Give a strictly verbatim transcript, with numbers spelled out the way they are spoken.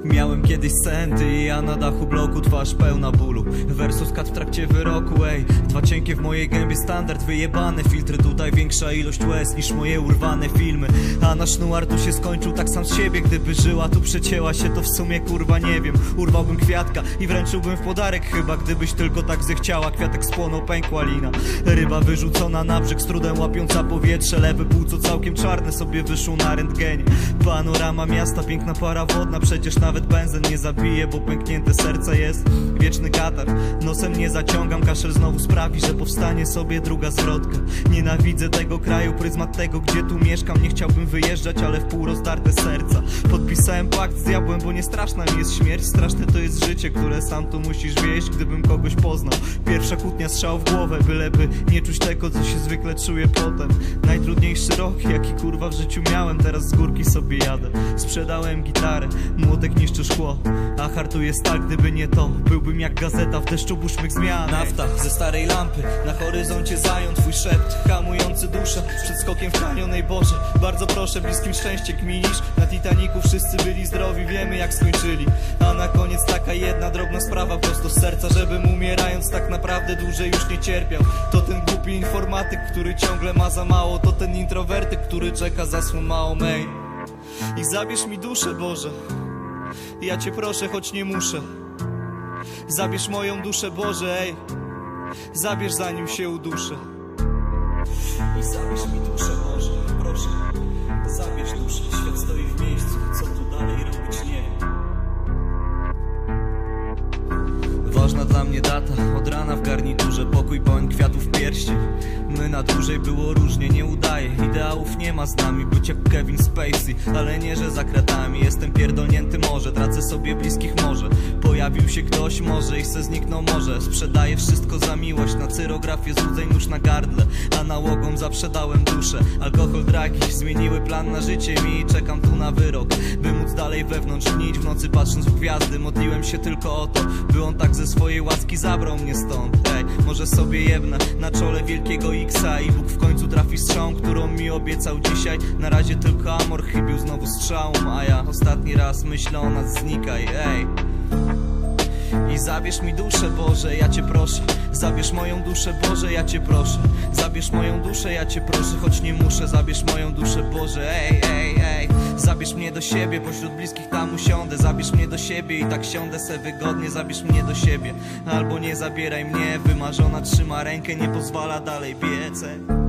Miałem kiedyś centy i ja na dachu bloku, twarz pełna bólu. Versus kat w trakcie wyroku, ej. Dwa cienkie w mojej gębie, standard wyjebane filtry. Tutaj większa ilość łez niż moje urwane filmy. A nasz nuar tu się skończył tak sam z siebie. Gdyby żyła tu przecięła się, to w sumie kurwa nie wiem. Urwałbym kwiatka i wręczyłbym w podarek chyba. Gdybyś tylko tak zechciała, kwiatek spłonął, pękła lina. Ryba wyrzucona na brzeg, z trudem łapiąca powietrze. Lewe płuco całkiem czarne sobie wyszło na rentgenie. Panorama miasta, piękna para wodna. Przecież nawet benzen nie zabije, bo pęknięte serce jest. Wieczny katar, nosem nie zaciągam. Kaszel znowu sprawi, że powstanie sobie druga zwrotka. Nienawidzę tego kraju, pryzmat tego, gdzie tu mieszkam. Nie chciałbym wyjeżdżać, ale w pół rozdarte serca. Podpisałem pakt z diabłem, bo nie straszna mi jest śmierć. Straszne to jest życie, które sam tu musisz wieść. Gdybym kogoś poznał, pierwsza kłótnia, strzał w głowę. Byleby nie czuć tego, co się zwykle czuję potem. Najtrudniejszy rok, jaki kurwa w życiu miałem. Teraz z górki sobie jadę. Sprzedałem gitarę, młotek niszczy szkło. A hartuje stal, gdyby nie to, byłbym jak gazeta w deszczu burznych zmian. Nafta ze starej lampy, na horyzoncie zając twój szept, hamujący duszę przed skokiem w kanion. Ej Boże, bardzo proszę, bliskim szczęście kminisz. Na Titaniku wszyscy byli zdrowi, wiemy jak skończyli. A na koniec taka jedna drobna sprawa prosto z serca, żebym umierając tak naprawdę dłużej już nie cierpiał. To ten głupi informatyk, który ciągle ma za mało. To ten introwertyk, który czeka za swą małą mej. I zabierz mi duszę, Boże, ja Cię proszę, choć nie muszę. Zabierz moją duszę, Boże, ej. Zabierz zanim się uduszę. I zabierz mi duszę, Boże, proszę. Zabierz duszę, świat stoi w miejscu. Co tu dalej robić, nie wiem. Ważna dla mnie data, od rana w garniturze. Pokój pełen kwiatów w pierścień. My na dłużej było różnie, nie udaje. Ideałów nie ma z nami, być jak Kevin Spacey. Ale nie, że za kratami jestem pierdolnięty może. Tracę sobie bliskich może. Pojawił się ktoś może i se zniknął może. Sprzedaję wszystko za miłość, na cyrografię złudzeń nóż na gardle. A nałogom zaprzedałem duszę. Alkohol, dragi zmieniły plan na życie mi i czekam tu na wyrok, by móc dalej wewnątrz nić w nocy patrząc w gwiazdy. Modliłem się tylko o to, by on tak ze swojej łaski zabrał mnie stąd. Ej, może sobie jebnę na czole wielkiego X-a i Bóg w końcu trafi strzałą, którą mi obiecał dzisiaj. Na razie tylko amor chybił znowu strzałą, a ja ostatni raz myślę o nas, znikaj, ej. I zabierz mi duszę, Boże, ja Cię proszę. Zabierz moją duszę, Boże, ja Cię proszę. Zabierz moją duszę, ja Cię proszę, choć nie muszę. Zabierz moją duszę, Boże, ej, ej, ej. Zabierz mnie do siebie, pośród bliskich tam usiądę. Zabierz mnie do siebie i tak siądę se wygodnie. Zabierz mnie do siebie, albo nie zabieraj mnie. Wymarzona trzyma rękę, nie pozwala dalej biec, ej.